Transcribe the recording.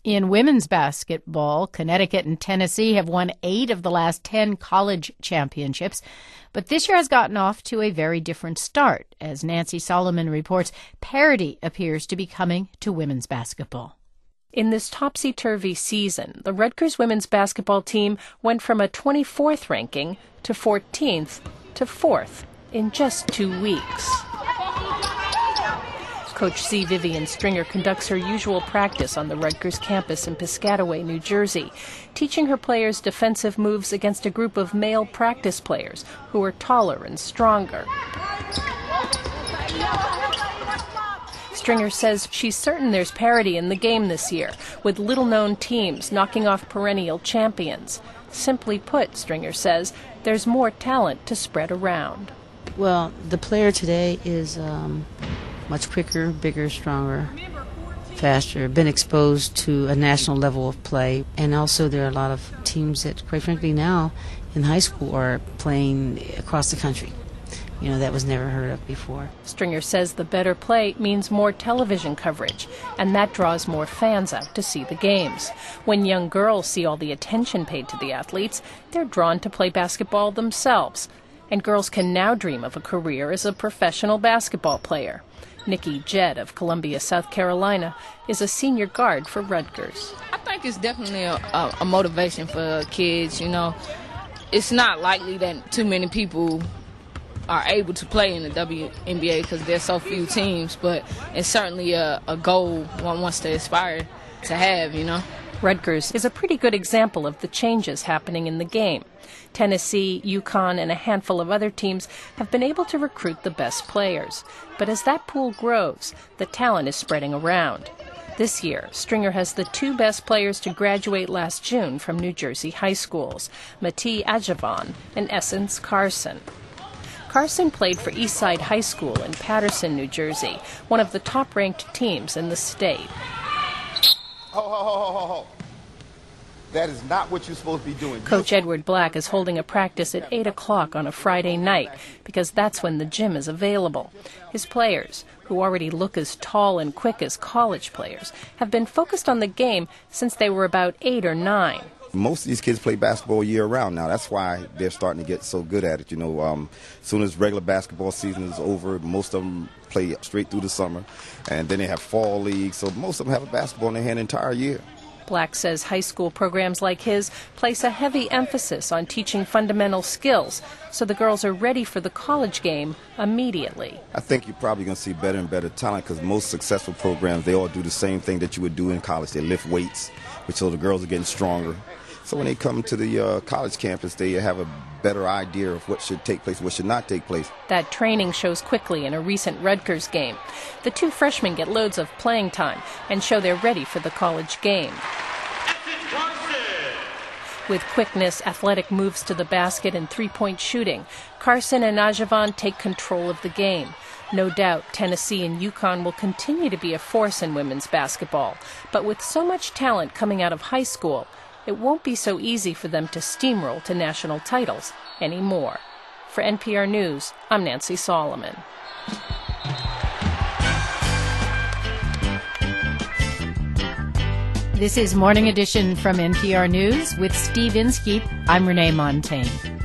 In women's basketball, Connecticut and Tennessee have won 8 of the last 10 college championships. But this year has gotten off to a very different start. As Nancy Solomon reports, parity appears to be coming to women's basketball. In this topsy-turvy season, the Rutgers women's basketball team went from a 24th ranking to 14th to 4th in just 2 weeks. Coach C. Vivian Stringer conducts her usual practice on the Rutgers campus in Piscataway, New Jersey, teaching her players defensive moves against a group of male practice players who are taller and stronger. Stringer says she's certain there's parity in the game this year, with little-known teams knocking off perennial champions. Simply put, Stringer says, there's more talent to spread around. Well, the player today is much quicker, bigger, stronger, faster, been exposed to a national level of play. And also there are a lot of teams that, quite frankly, now in high school are playing across the country. You know, that was never heard of before. Stringer says the better play means more television coverage, and that draws more fans out to see the games. When young girls see all the attention paid to the athletes, they're drawn to play basketball themselves. And girls can now dream of a career as a professional basketball player. Nikki Jett of Columbia, South Carolina, is a senior guard for Rutgers. I think it's definitely a motivation for kids. You know, it's not likely that too many people are able to play in the WNBA because there's so few teams, but it's certainly a goal one wants to aspire to have, you know. Rutgers is a pretty good example of the changes happening in the game. Tennessee, UConn, and a handful of other teams have been able to recruit the best players. But as that pool grows, the talent is spreading around. This year, Stringer has the 2 best players to graduate last June from New Jersey high schools, Mati Ajavan and Essence Carson. Carson played for Eastside High School in Paterson, New Jersey, one of the top-ranked teams in the state. Ho. That is not what you're supposed to be doing. Coach Edward Black is holding a practice at 8 o'clock on a Friday night because that's when the gym is available. His players, who already look as tall and quick as college players, have been focused on the game since they were about 8 or 9. Most of these kids play basketball year-round now. That's why they're starting to get so good at it. You know, as soon as regular basketball season is over, most of them play straight through the summer. And then they have fall leagues, so most of them have a basketball in their hand the entire year. Black says high school programs like his place a heavy emphasis on teaching fundamental skills, so the girls are ready for the college game immediately. I think you're probably going to see better and better talent because most successful programs, they all do the same thing that you would do in college. They lift weights, which so the girls are getting stronger. So when they come to the college campus, they have a better idea of what should take place, what should not take place. That training shows quickly in a recent Rutgers game. The 2 freshmen get loads of playing time and show they're ready for the college game. With quickness, athletic moves to the basket, and three-point shooting, Carson and Ajavan take control of the game. No doubt, Tennessee and UConn will continue to be a force in women's basketball. But with so much talent coming out of high school, it won't be so easy for them to steamroll to national titles anymore. For NPR News, I'm Nancy Solomon. This is Morning Edition from NPR News with Steve Inskeep. I'm Renee Montaigne.